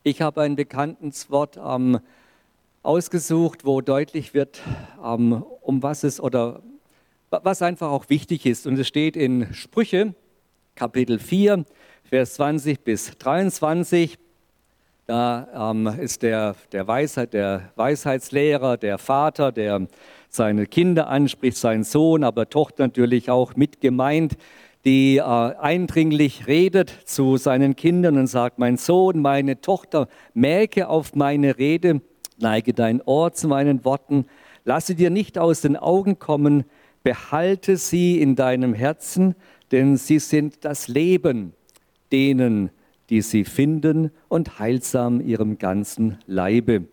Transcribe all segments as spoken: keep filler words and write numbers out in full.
Ich habe ein bekanntes Wort ähm, ausgesucht, wo deutlich wird, ähm, um was es oder was einfach auch wichtig ist. Und es steht in Sprüche, Kapitel vier, Vers zwanzig bis dreiundzwanzig. Da ähm, ist der, der, Weisheit, der Weisheitslehrer, der Vater, der seine Kinder anspricht, seinen Sohn, aber Tochter natürlich auch mit gemeint, die äh, eindringlich redet zu seinen Kindern und sagt: Mein Sohn, meine Tochter, merke auf meine Rede, neige dein Ohr zu meinen Worten, lasse dir nicht aus den Augen kommen, behalte sie in deinem Herzen, denn sie sind das Leben denen, die sie finden, und heilsam ihrem ganzen Leibe.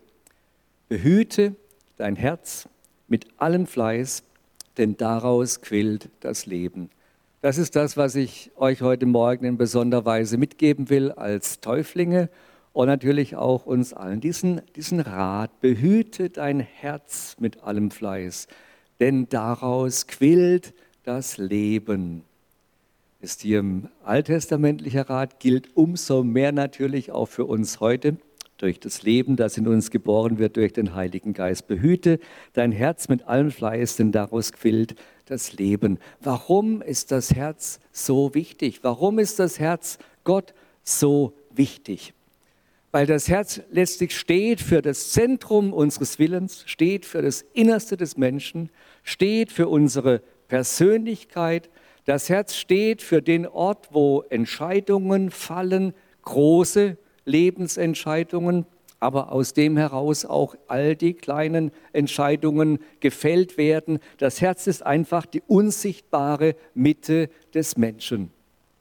Behüte dein Herz mit allem Fleiß, denn daraus quillt das Leben. Das ist das, was ich euch heute Morgen in besonderer Weise mitgeben will als Täuflinge und natürlich auch uns allen. Diesen, diesen Rat: Behüte dein Herz mit allem Fleiß, denn daraus quillt das Leben. Ist hier ein alttestamentlicher Rat, gilt umso mehr natürlich auch für uns heute, durch das Leben, das in uns geboren wird durch den Heiligen Geist. Behüte dein Herz mit allem Fleiß, denn daraus quillt das Leben. Warum ist das Herz so wichtig? Warum ist das Herz Gott so wichtig? Weil das Herz letztlich steht für das Zentrum unseres Willens, steht für das Innerste des Menschen, steht für unsere Persönlichkeit. Das Herz steht für den Ort, wo Entscheidungen fallen, große Lebensentscheidungen, aber aus dem heraus auch all die kleinen Entscheidungen gefällt werden. Das Herz ist einfach die unsichtbare Mitte des Menschen.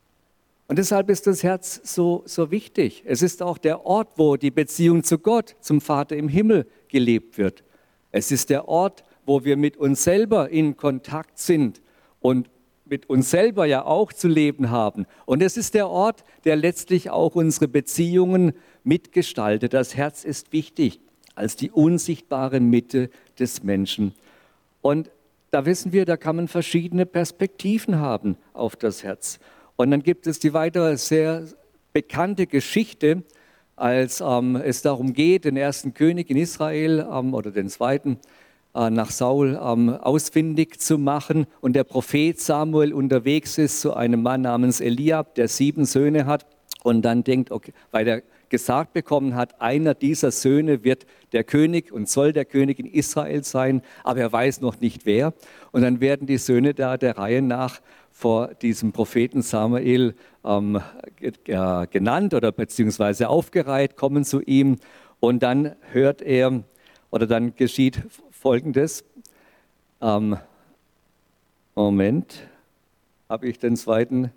Und deshalb ist das Herz so, so wichtig. Es ist auch der Ort, wo die Beziehung zu Gott, zum Vater im Himmel, gelebt wird. Es ist der Ort, wo wir mit uns selber in Kontakt sind und mit uns selber ja auch zu leben haben. Und es ist der Ort, der letztlich auch unsere Beziehungen mitgestaltet. Das Herz ist wichtig als die unsichtbare Mitte des Menschen. Und da wissen wir, da kann man verschiedene Perspektiven haben auf das Herz. Und dann gibt es die weitere sehr bekannte Geschichte, als ähm, es darum geht, den ersten König in Israel ähm, oder den zweiten nach Saul ähm, ausfindig zu machen und der Prophet Samuel unterwegs ist zu einem Mann namens Eliab, der sieben Söhne hat und dann denkt, okay, weil er gesagt bekommen hat, einer dieser Söhne wird der König und soll der König in Israel sein, aber er weiß noch nicht wer. Und dann werden die Söhne da der Reihe nach vor diesem Propheten Samuel ähm, äh, genannt oder beziehungsweise aufgereiht, kommen zu ihm und dann hört er oder dann geschieht Folgendes. Ähm, Moment, habe ich den zweiten?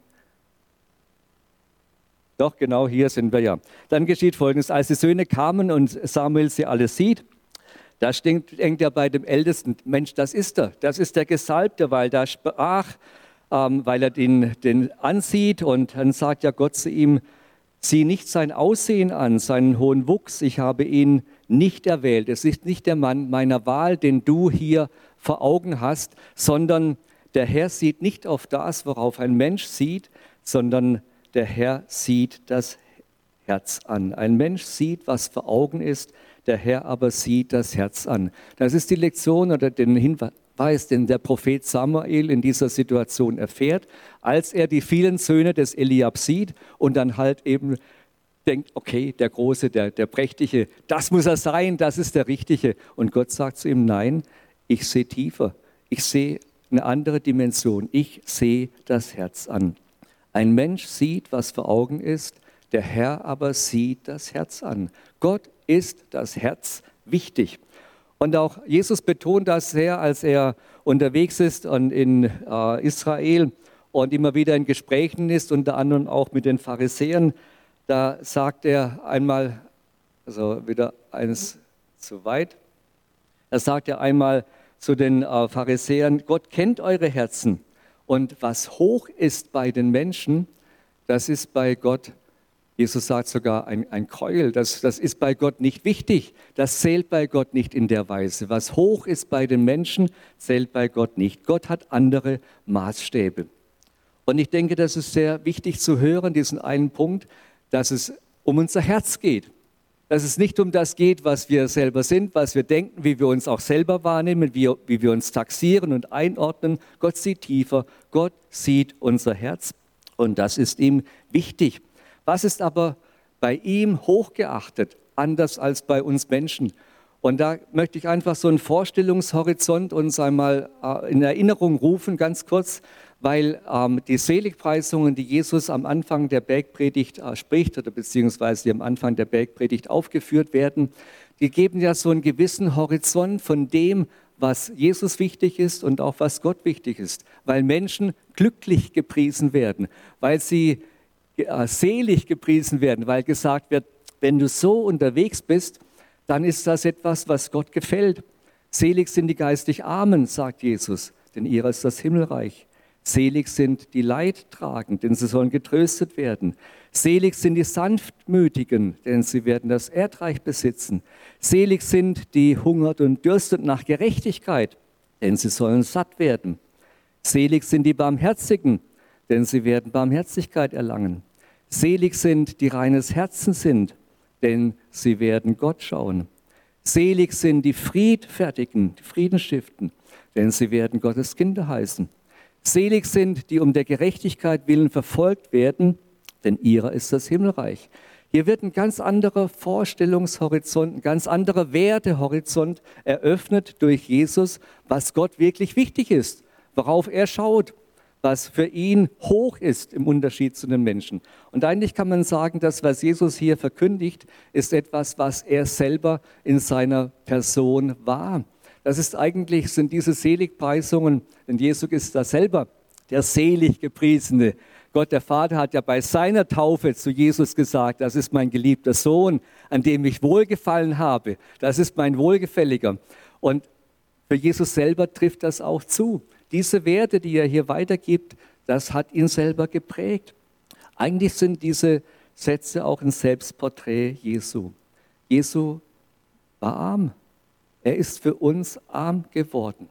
Doch, genau, hier sind wir ja. Dann geschieht Folgendes: Als die Söhne kamen und Samuel sie alle sieht, da denkt, denkt er bei dem Ältesten: Mensch, das ist er, das ist der Gesalbte, weil da sprach, ähm, weil er den, den ansieht und dann sagt ja Gott zu ihm: Sieh nicht sein Aussehen an, seinen hohen Wuchs, ich habe ihn nicht erwählt. Es ist nicht der Mann meiner Wahl, den du hier vor Augen hast, sondern der Herr sieht nicht auf das, worauf ein Mensch sieht, sondern der Herr sieht das Herz an. Ein Mensch sieht, was vor Augen ist, der Herr aber sieht das Herz an. Das ist die Lektion oder den Hinweis, den der Prophet Samuel in dieser Situation erfährt, als er die vielen Söhne des Eliab sieht und dann halt eben denkt, okay, der Große, der, der Prächtige, das muss er sein, das ist der Richtige. Und Gott sagt zu ihm: Nein, ich sehe tiefer, ich sehe eine andere Dimension, ich sehe das Herz an. Ein Mensch sieht, was vor Augen ist, der Herr aber sieht das Herz an. Gott ist das Herz wichtig. Und auch Jesus betont das sehr, als er unterwegs ist und in äh, Israel und immer wieder in Gesprächen ist, unter anderem auch mit den Pharisäern. Da sagt er einmal, also wieder eines zu weit, da sagt er einmal zu den äh, Pharisäern: Gott kennt eure Herzen und was hoch ist bei den Menschen, das ist bei Gott, Jesus sagt sogar ein, ein Gräuel, das, das ist bei Gott nicht wichtig, das zählt bei Gott nicht in der Weise. Was hoch ist bei den Menschen, zählt bei Gott nicht. Gott hat andere Maßstäbe. Und ich denke, das ist sehr wichtig zu hören, diesen einen Punkt, dass es um unser Herz geht. dass es nicht um das geht, was wir selber sind, was wir denken, wie wir uns auch selber wahrnehmen, wie, wie wir uns taxieren und einordnen. Gott sieht tiefer, Gott sieht unser Herz und das ist ihm wichtig. Was ist aber bei ihm hochgeachtet, anders als bei uns Menschen? Und da möchte ich einfach so einen Vorstellungshorizont uns einmal in Erinnerung rufen, ganz kurz, weil ähm, die Seligpreisungen, die Jesus am Anfang der Bergpredigt äh, spricht oder beziehungsweise die am Anfang der Bergpredigt aufgeführt werden, die geben ja so einen gewissen Horizont von dem, was Jesus wichtig ist und auch was Gott wichtig ist, weil Menschen glücklich gepriesen werden, weil sie äh, selig gepriesen werden, weil gesagt wird, wenn du so unterwegs bist, dann ist das etwas, was Gott gefällt. Selig sind die geistig Armen, sagt Jesus, denn ihrer ist das Himmelreich. Selig sind die Leidtragenden, denn sie sollen getröstet werden. Selig sind die Sanftmütigen, denn sie werden das Erdreich besitzen. Selig sind die hungert und dürstet nach Gerechtigkeit, denn sie sollen satt werden. Selig sind die Barmherzigen, denn sie werden Barmherzigkeit erlangen. Selig sind die reines Herzen sind, denn sie werden Gott schauen. Selig sind die Friedfertigen, die Frieden stiften, denn sie werden Gottes Kinder heißen. Selig sind, die um der Gerechtigkeit willen verfolgt werden, denn ihrer ist das Himmelreich. Hier wird ein ganz anderer Vorstellungshorizont, ein ganz anderer Wertehorizont eröffnet durch Jesus, was Gott wirklich wichtig ist, worauf er schaut, was für ihn hoch ist im Unterschied zu den Menschen. Und eigentlich kann man sagen, das, was Jesus hier verkündigt, ist etwas, was er selber in seiner Person war. Das ist eigentlich, sind diese Seligpreisungen, denn Jesus ist da selber der selig gepriesene. Gott der Vater hat ja bei seiner Taufe zu Jesus gesagt, das ist mein geliebter Sohn, an dem ich wohlgefallen habe. Das ist mein Wohlgefälliger. Und für Jesus selber trifft das auch zu. Diese Werte, die er hier weitergibt, das hat ihn selber geprägt. Eigentlich sind diese Sätze auch ein Selbstporträt Jesu. Jesu war arm. Er ist für uns arm geworden.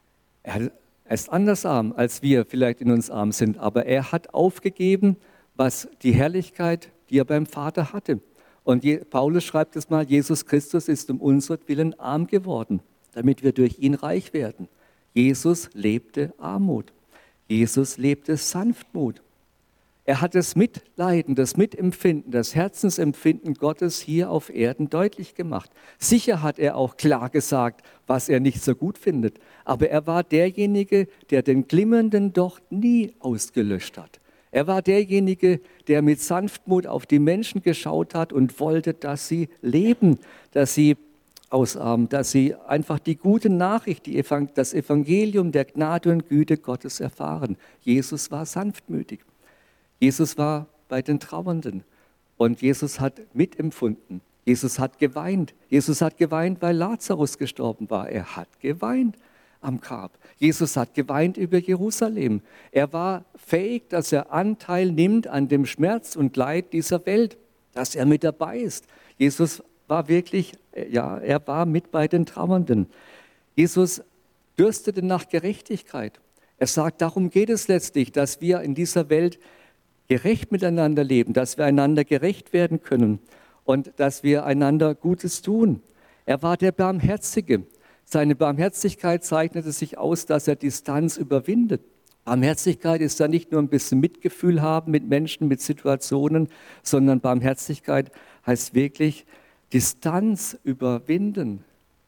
Er ist anders arm, als wir vielleicht in uns arm sind, aber er hat aufgegeben, was die Herrlichkeit, die er beim Vater hatte. Und Paulus schreibt es mal, Jesus Christus ist um unseretwillen arm geworden, damit wir durch ihn reich werden. Jesus lebte Armut. Jesus lebte Sanftmut. Er hat das Mitleiden, das Mitempfinden, das Herzensempfinden Gottes hier auf Erden deutlich gemacht. Sicher hat er auch klar gesagt, was er nicht so gut findet. Aber er war derjenige, der den glimmernden Docht nie ausgelöscht hat. Er war derjenige, der mit Sanftmut auf die Menschen geschaut hat und wollte, dass sie leben, dass sie ausarmen, dass sie einfach die gute Nachricht, die Evang- das Evangelium der Gnade und Güte Gottes erfahren. Jesus war sanftmütig. Jesus war bei den Trauernden und Jesus hat mitempfunden. Jesus hat geweint. Jesus hat geweint, weil Lazarus gestorben war. Er hat geweint am Grab. Jesus hat geweint über Jerusalem. Er war fähig, dass er Anteil nimmt an dem Schmerz und Leid dieser Welt, dass er mit dabei ist. Jesus war wirklich, ja, er war mit bei den Trauernden. Jesus dürstete nach Gerechtigkeit. Er sagt, darum geht es letztlich, dass wir in dieser Welt gerecht miteinander leben, dass wir einander gerecht werden können und dass wir einander Gutes tun. Er war der Barmherzige. Seine Barmherzigkeit zeichnete sich aus, dass er Distanz überwindet. Barmherzigkeit ist da nicht nur ein bisschen Mitgefühl haben mit Menschen, mit Situationen, sondern Barmherzigkeit heißt wirklich Distanz überwinden,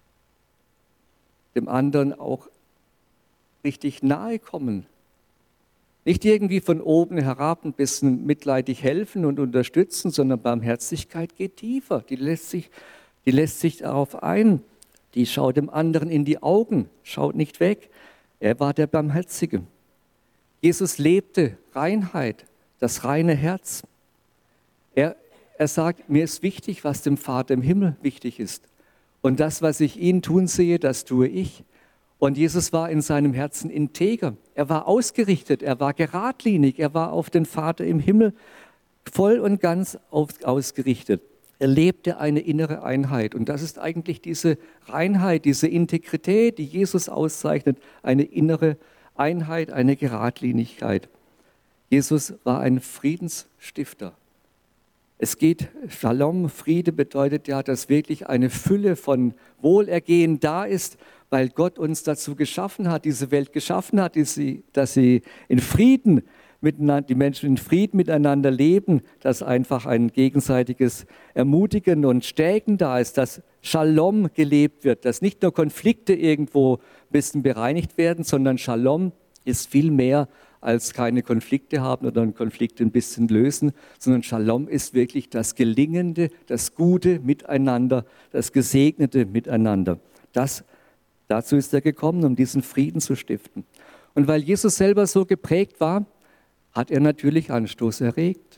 dem anderen auch richtig nahe kommen. Nicht irgendwie von oben herab ein bisschen mitleidig helfen und unterstützen, sondern Barmherzigkeit geht tiefer. Die lässt sich, die lässt sich darauf ein. Die schaut dem anderen in die Augen, schaut nicht weg. Er war der Barmherzige. Jesus lebte Reinheit, das reine Herz. Er, er sagt, mir ist wichtig, was dem Vater im Himmel wichtig ist. Und das, was ich ihn tun sehe, das tue ich. Und Jesus war in seinem Herzen integer. Er war ausgerichtet, er war geradlinig, er war auf den Vater im Himmel voll und ganz auf, ausgerichtet. Er lebte eine innere Einheit. Und das ist eigentlich diese Reinheit, diese Integrität, die Jesus auszeichnet, eine innere Einheit, eine Geradlinigkeit. Jesus war ein Friedensstifter. Es geht, Shalom, Friede bedeutet ja, dass wirklich eine Fülle von Wohlergehen da ist, weil Gott uns dazu geschaffen hat, diese Welt geschaffen hat, dass sie, dass sie in Frieden miteinander, die Menschen in Frieden miteinander leben, dass einfach ein gegenseitiges Ermutigen und Stärken da ist, dass Shalom gelebt wird, dass nicht nur Konflikte irgendwo ein bisschen bereinigt werden, sondern Shalom ist viel mehr als keine Konflikte haben oder Konflikte ein bisschen lösen, sondern Shalom ist wirklich das Gelingende, das Gute Miteinander, das Gesegnete Miteinander. Das, dazu ist er gekommen, um diesen Frieden zu stiften. Und weil Jesus selber so geprägt war, hat er natürlich Anstoß erregt.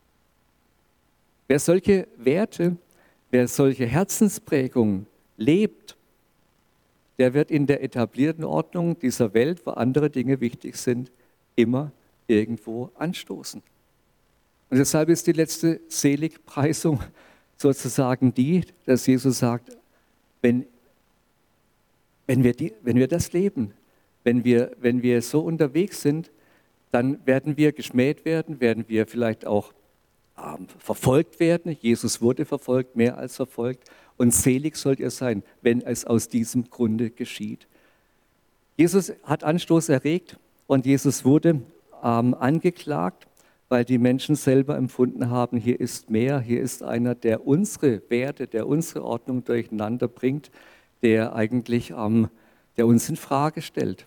Wer solche Werte, wer solche Herzensprägungen lebt, der wird in der etablierten Ordnung dieser Welt, wo andere Dinge wichtig sind, immer irgendwo anstoßen. Und deshalb ist die letzte Seligpreisung sozusagen die, dass Jesus sagt, wenn, wenn, wir, die, wenn wir das leben, wenn wir, wenn wir so unterwegs sind, dann werden wir geschmäht werden, werden wir vielleicht auch ähm, verfolgt werden. Jesus wurde verfolgt, mehr als verfolgt. Und selig sollt ihr sein, wenn es aus diesem Grunde geschieht. Jesus hat Anstoß erregt und Jesus wurde ähm, angeklagt, weil die Menschen selber empfunden haben, hier ist mehr, hier ist einer, der unsere Werte, der unsere Ordnung durcheinander bringt, der eigentlich ähm, der uns in Frage stellt,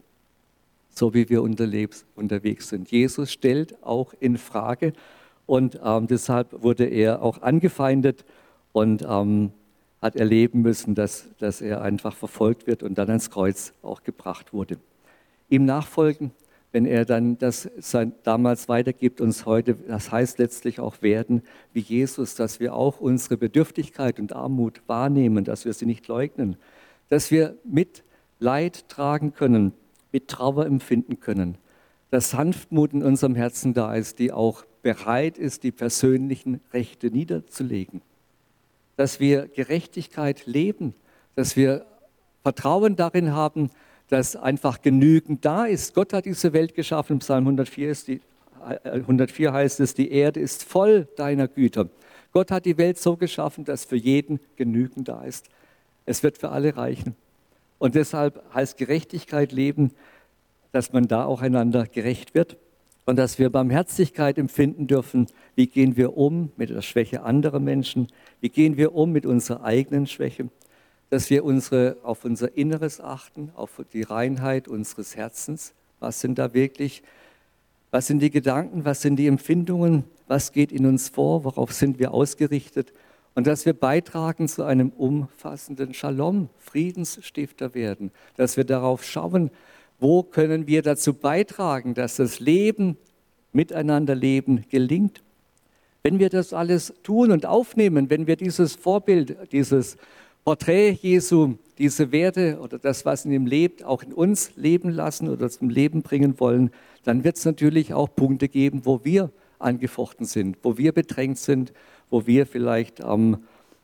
so wie wir unterwegs sind. Jesus stellt auch in Frage und ähm, deshalb wurde er auch angefeindet und ähm, hat erleben müssen, dass, dass er einfach verfolgt wird und dann ans Kreuz auch gebracht wurde. Ihm nachfolgen, wenn er dann das sein, damals weitergibt, uns heute, das heißt letztlich auch werden wie Jesus, dass wir auch unsere Bedürftigkeit und Armut wahrnehmen, dass wir sie nicht leugnen, dass wir mit Leid tragen können, mit Trauer empfinden können, dass Sanftmut in unserem Herzen da ist, die auch bereit ist, die persönlichen Rechte niederzulegen, dass wir Gerechtigkeit leben, dass wir Vertrauen darin haben, dass einfach genügend da ist. Gott hat diese Welt geschaffen. Im Psalm hundertvier, ist die, hundertvier heißt es, die Erde ist voll deiner Güter. Gott hat die Welt so geschaffen, dass für jeden genügend da ist. Es wird für alle reichen. Und deshalb heißt Gerechtigkeit leben, dass man da auch einander gerecht wird und dass wir Barmherzigkeit empfinden dürfen. Wie gehen wir um mit der Schwäche anderer Menschen? Wie gehen wir um mit unserer eigenen Schwäche? Dass wir unsere, auf unser Inneres achten, auf die Reinheit unseres Herzens. Was sind da wirklich, was sind die Gedanken, was sind die Empfindungen, was geht in uns vor, worauf sind wir ausgerichtet? Und dass wir beitragen zu einem umfassenden Shalom, Friedensstifter werden. Dass wir darauf schauen, wo können wir dazu beitragen, dass das Leben, Miteinanderleben gelingt. Wenn wir das alles tun und aufnehmen, wenn wir dieses Vorbild, dieses Porträt Jesu, diese Werte oder das, was in ihm lebt, auch in uns leben lassen oder zum Leben bringen wollen, dann wird es natürlich auch Punkte geben, wo wir angefochten sind, wo wir bedrängt sind, wo wir vielleicht ähm,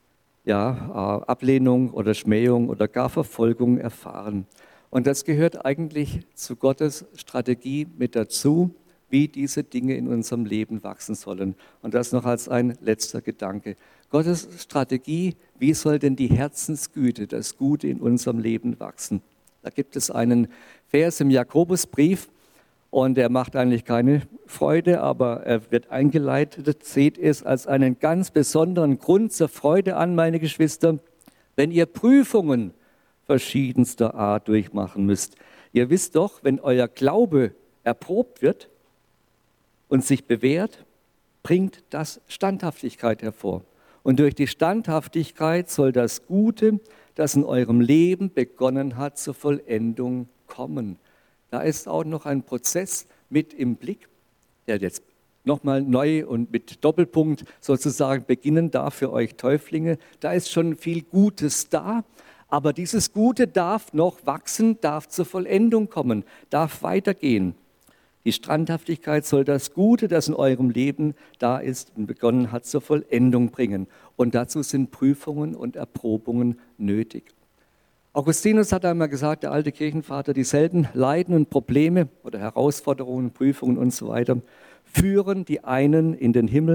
ja, äh, Ablehnung oder Schmähung oder gar Verfolgung erfahren. Und das gehört eigentlich zu Gottes Strategie mit dazu, wie diese Dinge in unserem Leben wachsen sollen. Und das noch als ein letzter Gedanke. Gottes Strategie, wie soll denn die Herzensgüte, das Gute in unserem Leben wachsen? Da gibt es einen Vers im Jakobusbrief und der macht eigentlich keine Freude, aber er wird eingeleitet. Seht es als einen ganz besonderen Grund zur Freude an, meine Geschwister, wenn ihr Prüfungen verschiedenster Art durchmachen müsst. Ihr wisst doch, wenn euer Glaube erprobt wird und sich bewährt, bringt das Standhaftigkeit hervor. Und durch die Standhaftigkeit soll das Gute, das in eurem Leben begonnen hat, zur Vollendung kommen. Da ist auch noch ein Prozess mit im Blick, der jetzt nochmal neu und mit Doppelpunkt sozusagen beginnen darf für euch Täuflinge. Da ist schon viel Gutes da, aber dieses Gute darf noch wachsen, darf zur Vollendung kommen, darf weitergehen. Die Standhaftigkeit soll das Gute, das in eurem Leben da ist und begonnen hat, zur Vollendung bringen. Und dazu sind Prüfungen und Erprobungen nötig. Augustinus hat einmal gesagt, der alte Kirchenvater, dieselben Leiden und Probleme oder Herausforderungen, Prüfungen und so weiter führen die einen in den Himmel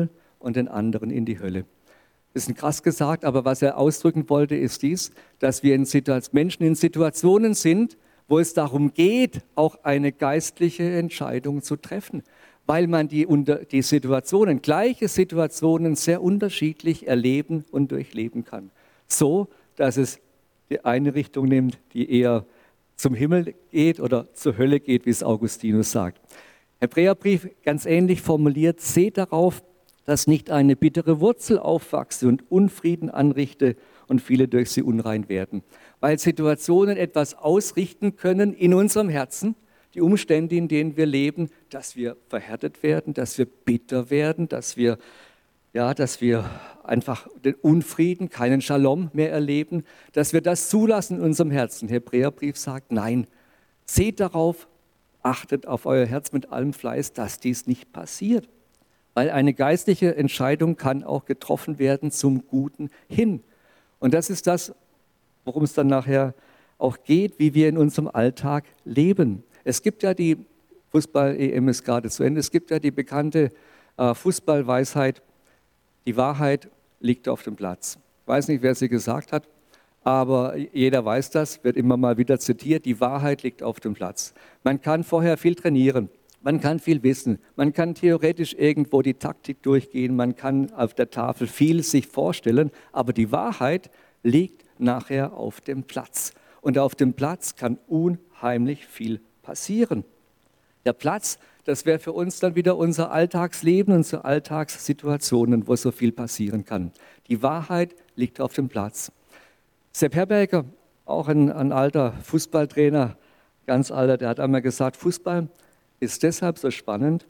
und den anderen in die Hölle. Das ist krass gesagt, aber was er ausdrücken wollte, ist dies, dass wir in Menschen in Situationen sind, wo es darum geht, auch eine geistliche Entscheidung zu treffen, weil man die, die Situationen, gleiche Situationen sehr unterschiedlich erleben und durchleben kann. So, dass es die eine Richtung nimmt, die eher zum Himmel geht oder zur Hölle geht, wie es Augustinus sagt. Hebräerbrief ganz ähnlich formuliert: Seht darauf, dass nicht eine bittere Wurzel aufwachse und Unfrieden anrichte und viele durch sie unrein werden. Weil Situationen etwas ausrichten können in unserem Herzen, die Umstände, in denen wir leben, dass wir verhärtet werden, dass wir bitter werden, dass wir, ja, dass wir einfach den Unfrieden, keinen Shalom mehr erleben, dass wir das zulassen in unserem Herzen. Hebräerbrief sagt, nein, seht darauf, achtet auf euer Herz mit allem Fleiß, dass dies nicht passiert. Weil eine geistliche Entscheidung kann auch getroffen werden zum Guten hin. Und das ist das, worum es dann nachher auch geht, wie wir in unserem Alltag leben. Es gibt ja die, Fußball-E M ist gerade zu Ende, es gibt ja die bekannte äh, Fußballweisheit, die Wahrheit liegt auf dem Platz. Ich weiß nicht, wer sie gesagt hat, aber jeder weiß das, wird immer mal wieder zitiert, die Wahrheit liegt auf dem Platz. Man kann vorher viel trainieren, man kann viel wissen, man kann theoretisch irgendwo die Taktik durchgehen, man kann auf der Tafel viel sich vorstellen, aber die Wahrheit liegt nachher auf dem Platz. Und auf dem Platz kann unheimlich viel passieren. Der Platz, das wäre für uns dann wieder unser Alltagsleben, unsere Alltagssituationen, wo so viel passieren kann. Die Wahrheit liegt auf dem Platz. Sepp Herberger, auch ein, ein alter Fußballtrainer, ganz alter, der hat einmal gesagt, Fußball ist deshalb so spannend,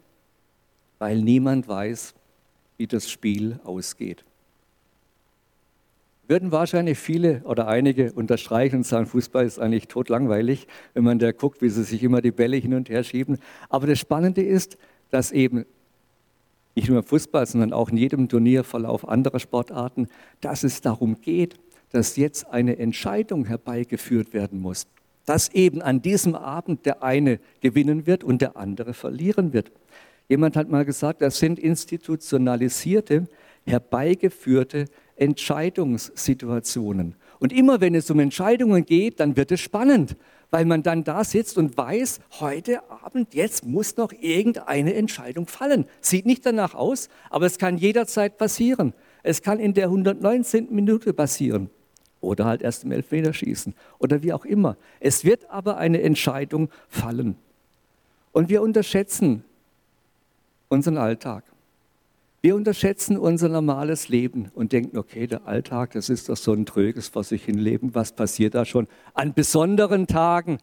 weil niemand weiß, wie das Spiel ausgeht. Würden wahrscheinlich viele oder einige unterstreichen und sagen, Fußball ist eigentlich totlangweilig, wenn man da guckt, wie sie sich immer die Bälle hin und her schieben. Aber das Spannende ist, dass eben nicht nur im Fußball, sondern auch in jedem Turnierverlauf anderer Sportarten, dass es darum geht, dass jetzt eine Entscheidung herbeigeführt werden muss. Dass eben an diesem Abend der eine gewinnen wird und der andere verlieren wird. Jemand hat mal gesagt, das sind institutionalisierte, herbeigeführte Entscheidungssituationen. Und immer wenn es um Entscheidungen geht, dann wird es spannend, weil man dann da sitzt und weiß, heute Abend, jetzt muss noch irgendeine Entscheidung fallen. Sieht nicht danach aus, aber es kann jederzeit passieren. Es kann in der hundertneunzehnten Minute passieren oder halt erst im Elfmeterschießen oder wie auch immer. Es wird aber eine Entscheidung fallen. Und wir unterschätzen unseren Alltag. Wir unterschätzen unser normales Leben und denken, okay, der Alltag, das ist doch so ein tröges vor sich hinleben. Was passiert da schon an besonderen Tagen?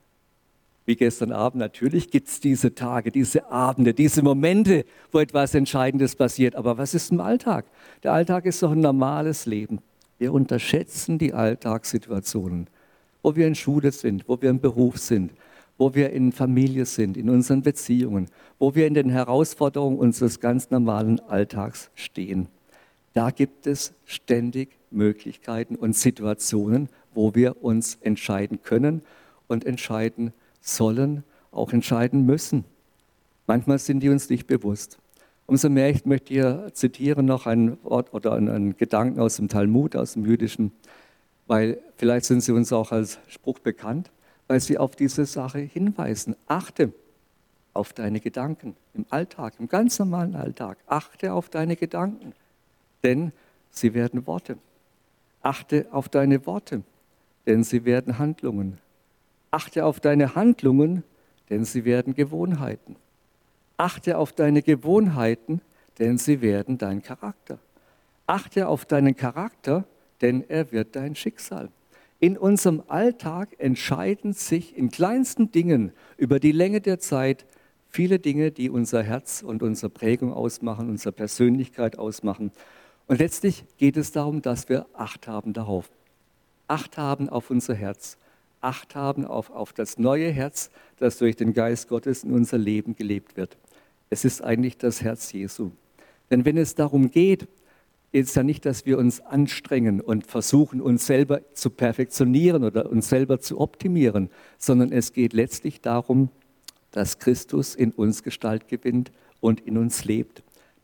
Wie gestern Abend, natürlich gibt es diese Tage, diese Abende, diese Momente, wo etwas Entscheidendes passiert. Aber was ist im Alltag? Der Alltag ist doch ein normales Leben. Wir unterschätzen die Alltagssituationen, wo wir in Schule sind, wo wir im Beruf sind, wo wir in Familie sind, in unseren Beziehungen, wo wir in den Herausforderungen unseres ganz normalen Alltags stehen. Da gibt es ständig Möglichkeiten und Situationen, wo wir uns entscheiden können und entscheiden sollen, auch entscheiden müssen. Manchmal sind die uns nicht bewusst. Umso mehr, ich möchte hier zitieren noch ein Wort oder einen Gedanken aus dem Talmud, aus dem Jüdischen, weil vielleicht sind sie uns auch als Spruch bekannt, weil sie auf diese Sache hinweisen. Achte auf deine Gedanken im Alltag, im ganz normalen Alltag. Achte auf deine Gedanken, denn sie werden Worte. Achte auf deine Worte, denn sie werden Handlungen. Achte auf deine Handlungen, denn sie werden Gewohnheiten. Achte auf deine Gewohnheiten, denn sie werden dein Charakter. Achte auf deinen Charakter, denn er wird dein Schicksal. In unserem Alltag entscheiden sich in kleinsten Dingen über die Länge der Zeit viele Dinge, die unser Herz und unsere Prägung ausmachen, unsere Persönlichkeit ausmachen. Und letztlich geht es darum, dass wir Acht haben darauf. Acht haben auf unser Herz. Acht haben auf, auf das neue Herz, das durch den Geist Gottes in unser Leben gelebt wird. Es ist eigentlich das Herz Jesu. Denn wenn es darum geht, geht es ja nicht, dass wir uns anstrengen und versuchen, uns selber zu perfektionieren oder uns selber zu optimieren, sondern es geht letztlich darum, dass Christus in uns Gestalt gewinnt und in uns lebt.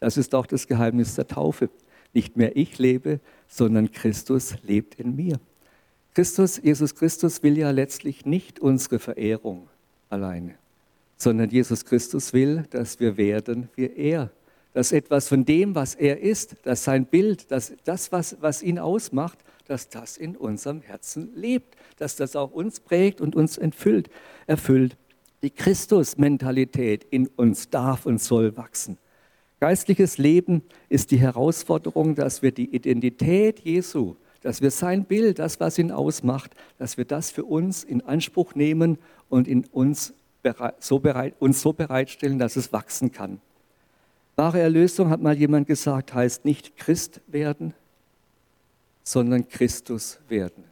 Das ist auch das Geheimnis der Taufe. Nicht mehr ich lebe, sondern Christus lebt in mir. Christus, Jesus Christus will ja letztlich nicht unsere Verehrung alleine, sondern Jesus Christus will, dass wir werden wie er. Dass etwas von dem, was er ist, dass sein Bild, dass das, was, was ihn ausmacht, dass das in unserem Herzen lebt, dass das auch uns prägt und uns entfüllt, erfüllt. Die Christus-Mentalität in uns darf und soll wachsen. Geistliches Leben ist die Herausforderung, dass wir die Identität Jesu, dass wir sein Bild, das, was ihn ausmacht, dass wir das für uns in Anspruch nehmen und in uns, bereit, so bereit, uns so bereitstellen, dass es wachsen kann. Wahre Erlösung, hat mal jemand gesagt, heißt nicht Christ werden, sondern Christus werden.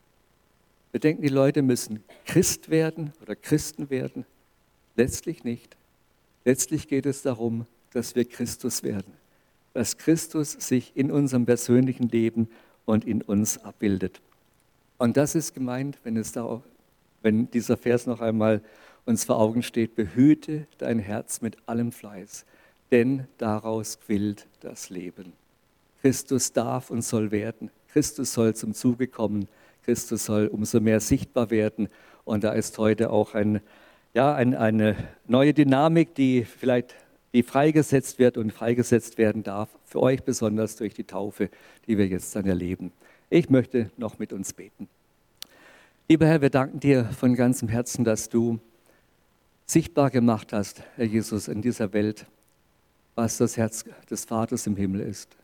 Wir denken, die Leute müssen Christ werden oder Christen werden. Letztlich nicht. Letztlich geht es darum, dass wir Christus werden. Dass Christus sich in unserem persönlichen Leben und in uns abbildet. Und das ist gemeint, wenn, es da, wenn dieser Vers noch einmal uns vor Augen steht, behüte dein Herz mit allem Fleiß, denn daraus quillt das Leben. Christus darf und soll werden. Christus soll zum Zuge kommen. Christus soll umso mehr sichtbar werden. Und da ist heute auch ein, ja, ein, eine neue Dynamik, die vielleicht die freigesetzt wird und freigesetzt werden darf, für euch besonders durch die Taufe, die wir jetzt dann erleben. Ich möchte noch mit uns beten. Lieber Herr, wir danken dir von ganzem Herzen, dass du sichtbar gemacht hast, Herr Jesus, in dieser Welt, was das Herz des Vaters im Himmel ist.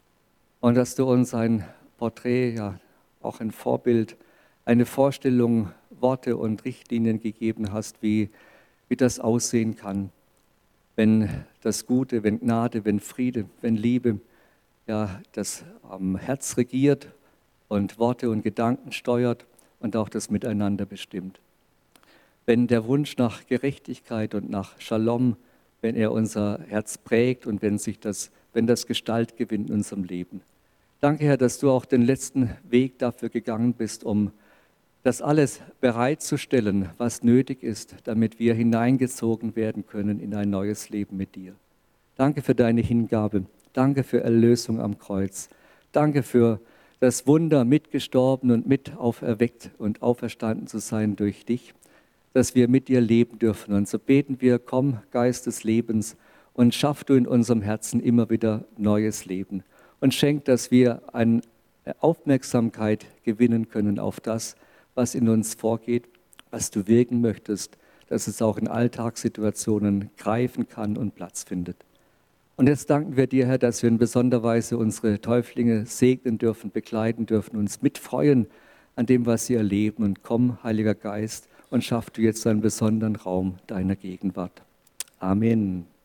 Und dass du uns ein Porträt, ja, auch ein Vorbild, eine Vorstellung, Worte und Richtlinien gegeben hast, wie, wie das aussehen kann, wenn das Gute, wenn Gnade, wenn Friede, wenn Liebe, ja, das am Herz regiert und Worte und Gedanken steuert und auch das Miteinander bestimmt. Wenn der Wunsch nach Gerechtigkeit und nach Shalom, wenn er unser Herz prägt und wenn sich das, wenn das Gestalt gewinnt in unserem Leben. Danke, Herr, dass du auch den letzten Weg dafür gegangen bist, um das alles bereitzustellen, was nötig ist, damit wir hineingezogen werden können in ein neues Leben mit dir. Danke für deine Hingabe. Danke für Erlösung am Kreuz. Danke für das Wunder, mitgestorben und mit auferweckt und auferstanden zu sein durch dich, dass wir mit dir leben dürfen. Und so beten wir, komm, Geist des Lebens, und schaff du in unserem Herzen immer wieder neues Leben. Und schenk, dass wir eine Aufmerksamkeit gewinnen können auf das, was in uns vorgeht, was du wirken möchtest, dass es auch in Alltagssituationen greifen kann und Platz findet. Und jetzt danken wir dir, Herr, dass wir in besonderer Weise unsere Täuflinge segnen dürfen, begleiten dürfen, uns mitfreuen an dem, was sie erleben. Und komm, Heiliger Geist, und schaff du jetzt einen besonderen Raum deiner Gegenwart. Amen.